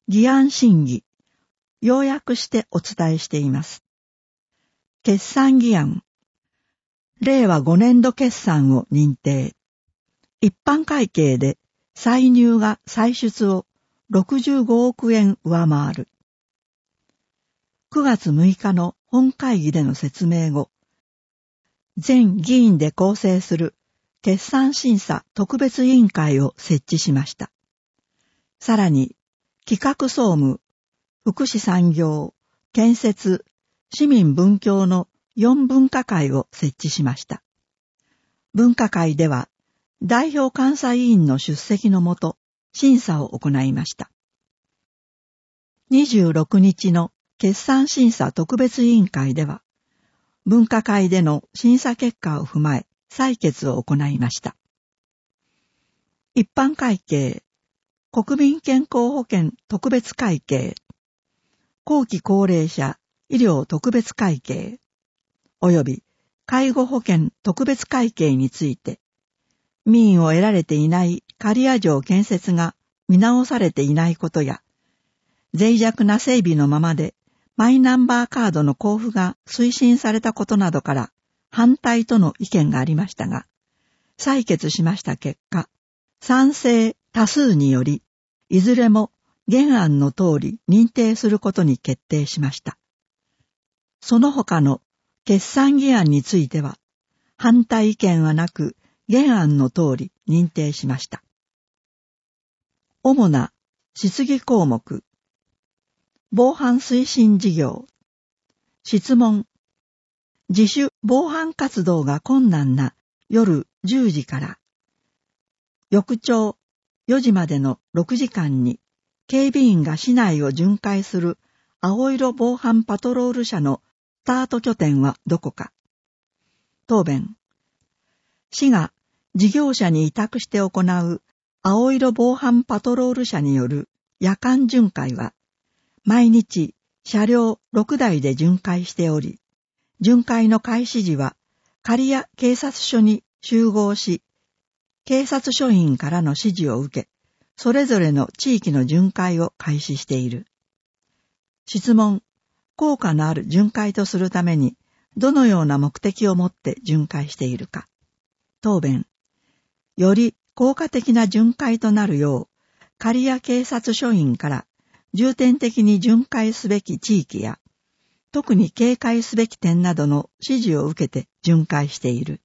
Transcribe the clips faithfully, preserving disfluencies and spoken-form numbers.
議案審議、要約してお伝えしています。決算議案、れいわごねんど決算を認定。一般会計で歳入が歳出をろくじゅうごおくえん上回る。くがつむいかの本会議での説明後、全議員で構成する決算審査特別委員会を設置しました。さらに、企画総務、福祉産業、建設、市民文教のよんぶんか会を設置しました。分科会では、代表監査委員の出席のもと、審査を行いました。にじゅうろくにちの決算審査特別委員会では、分科会での審査結果を踏まえ、採決を行いました。一般会計、国民健康保険特別会計、後期高齢者医療特別会計、及び介護保険特別会計について、民意を得られていない刈谷城建設が見直されていないことや、脆弱な整備のままでマイナンバーカードの交付が推進されたことなどから反対との意見がありましたが、採決しました結果、賛成多数により、いずれも原案の通り認定することに決定しました。その他の決算議案については、反対意見はなく、原案の通り認定しました。主な質疑項目。防犯推進事業。質問。自主防犯活動が困難な夜じゅうじから、翌朝よじまでのろくじかんに、警備員が市内を巡回する青色防犯パトロール車のスタート拠点はどこか。答弁。市が事業者に委託して行う青色防犯パトロール車による夜間巡回は、毎日車両ろくだいで巡回しており、巡回の開始時は刈谷警察署に集合し、警察署員からの指示を受け、それぞれの地域の巡回を開始している。質問、効果のある巡回とするために、どのような目的を持って巡回しているか。答弁、より効果的な巡回となるよう、刈谷警察署員から重点的に巡回すべき地域や、特に警戒すべき点などの指示を受けて巡回している。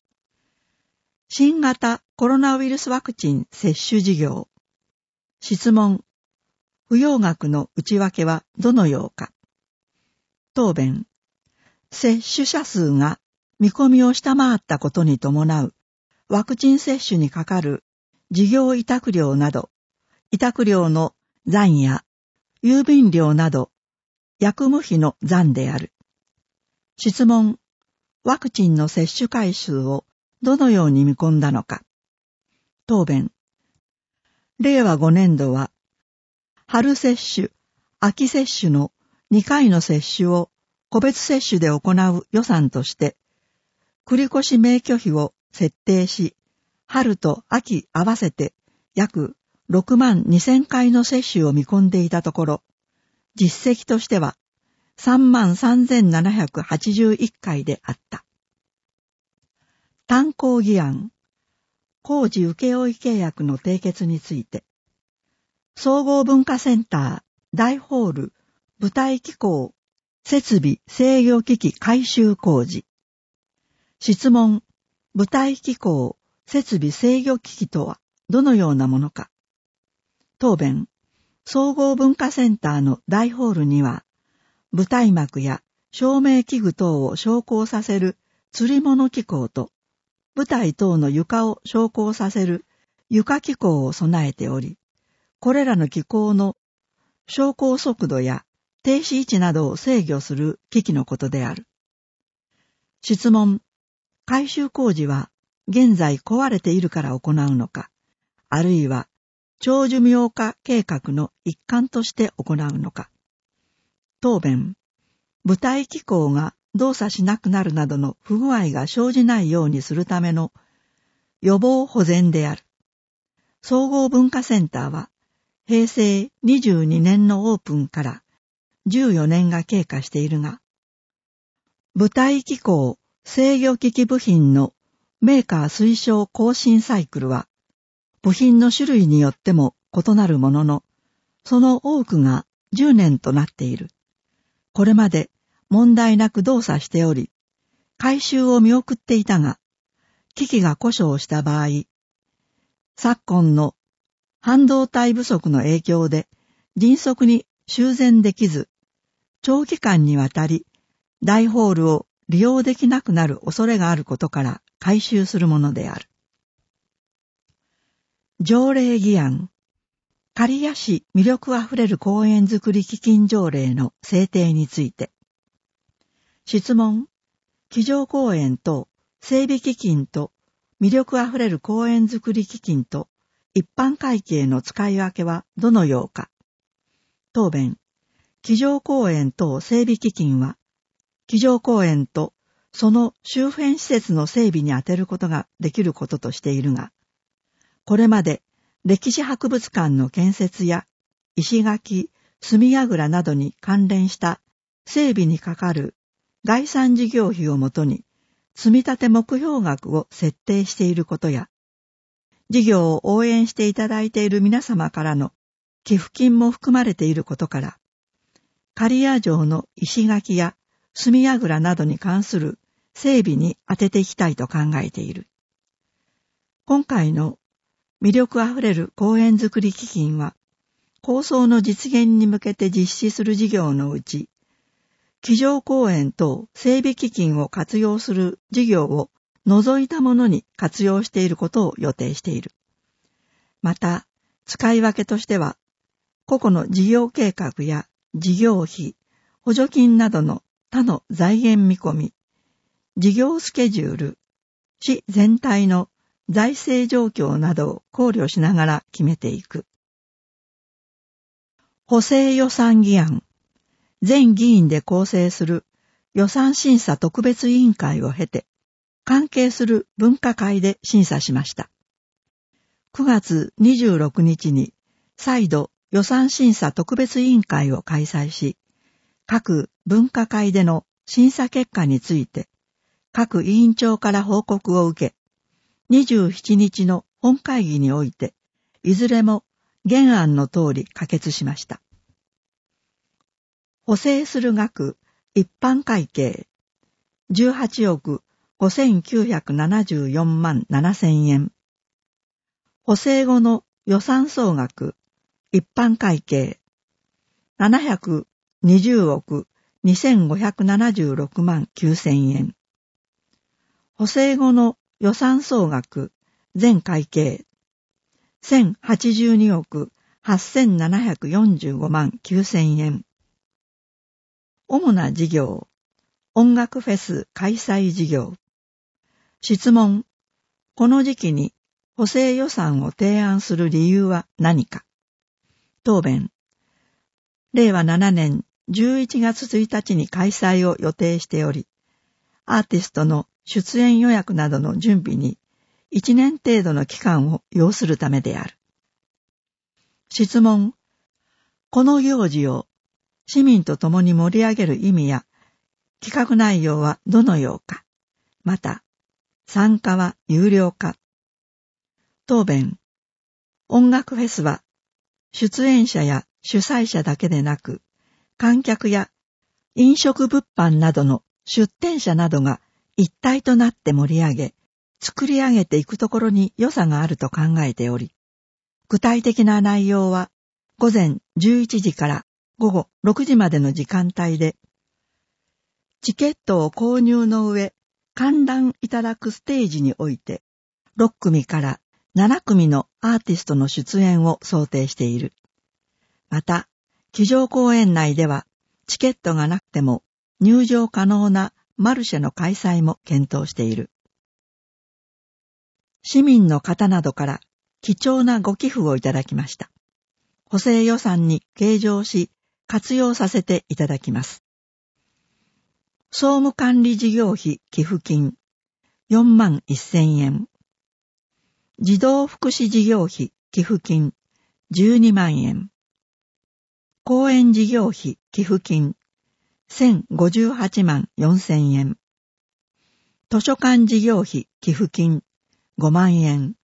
新型コロナウイルスワクチン接種事業。質問。不要額の内訳はどのようか。答弁。接種者数が見込みを下回ったことに伴うワクチン接種にかかる事業委託料など、委託料の残や郵便料など薬務費の残である。質問。ワクチンの接種回数をどのように見込んだのか。答弁。れいわごねんどは、春接種、秋接種のにかいの接種を個別接種で行う予算として、繰越名拠費を設定し、春と秋合わせて約ろくまんにせんかいの接種を見込んでいたところ、実績としてはさんまんさんぜんななひゃくはちじゅういっかいであった。単行議案、工事請負契約の締結について、総合文化センター大ホール舞台機構設備制御機器改修工事。質問、舞台機構設備制御機器とはどのようなものか。答弁、総合文化センターの大ホールには、舞台幕や照明器具等を昇降させる吊り物機構と、舞台等の床を昇降させる床機構を備えており、これらの機構の昇降速度や停止位置などを制御する機器のことである。質問、改修工事は現在壊れているから行うのか、あるいは長寿命化計画の一環として行うのか。答弁、舞台機構が動作しなくなるなどの不具合が生じないようにするための予防保全である。総合文化センターはへいせいにじゅうにねんのオープンからじゅうよねんが経過しているが、部隊機構制御機器部品のメーカー推奨更新サイクルは、部品の種類によっても異なるものの、その多くがじゅうねんとなっている。これまで問題なく動作しており、改修を見送っていたが、機器が故障した場合、昨今の半導体不足の影響で迅速に修繕できず、長期間にわたり大ホールを利用できなくなる恐れがあることから改修するものである。条例議案、刈谷市魅力あふれる公園づくり基金条例の制定について。質問、机上公園と整備基金と魅力あふれる公園づくり基金と一般会計の使い分けはどのようか。答弁、机上公園等整備基金は、机上公園とその周辺施設の整備に充てることができることとしているが、これまで歴史博物館の建設や石垣、墨櫓などに関連した整備にかかる概算事業費をもとに積立目標額を設定していることや、事業を応援していただいている皆様からの寄付金も含まれていることから、刈谷城の石垣や墨櫓などに関する整備に充てていきたいと考えている。今回の魅力あふれる公園づくり基金は、構想の実現に向けて実施する事業のうち、机上公園等整備基金を活用する事業を除いたものに活用していることを予定している。また、使い分けとしては、個々の事業計画や事業費、補助金などの他の財源見込み、事業スケジュール、市全体の財政状況などを考慮しながら決めていく。補正予算議案、全議員で構成する予算審査特別委員会を経て、関係する分科会で審査しました。くがつにじゅうろくにちに再度予算審査特別委員会を開催し、各分科会での審査結果について、各委員長から報告を受け、にじゅうしちにちの本会議において、いずれも原案の通り可決しました。補正する額、一般会計、じゅうはちおくごせんきゅうひゃくななじゅうよんまんななせんえん。補正後の予算総額、一般会計、ななひゃくにじゅうおくにせんごひゃくななじゅうろくまんきゅうせんえん。補正後の予算総額、全会計、せんはちじゅうにおくはっせんななひゃくよんじゅうごまんきゅうせんえん。主な事業、音楽フェス開催事業。質問、この時期に補正予算を提案する理由は何か。答弁、れいわななねんじゅういちがつついたちに開催を予定しており、アーティストの出演予約などの準備にいちねん程度の期間を要するためである。質問、この行事を市民と共に盛り上げる意味や企画内容はどのようか。また、参加は有料か。答弁、音楽フェスは出演者や主催者だけでなく、観客や飲食物販などの出店者などが一体となって盛り上げ、作り上げていくところに良さがあると考えており、具体的な内容は午前じゅういちじから午後ろくじまでの時間帯で、チケットを購入の上、観覧いただくステージにおいて、ろっくみからななくみのアーティストの出演を想定している。また、机上公園内では、チケットがなくても入場可能なマルシェの開催も検討している。市民の方などから貴重なご寄付をいただきました。補正予算に計上し、活用させていただきます。総務管理事業費寄付金よんまんせんえん。児童福祉事業費寄付金じゅうにまんえん。公園事業費寄付金せんごじゅうはちまんよんせんえん。図書館事業費寄付金ごまんえん。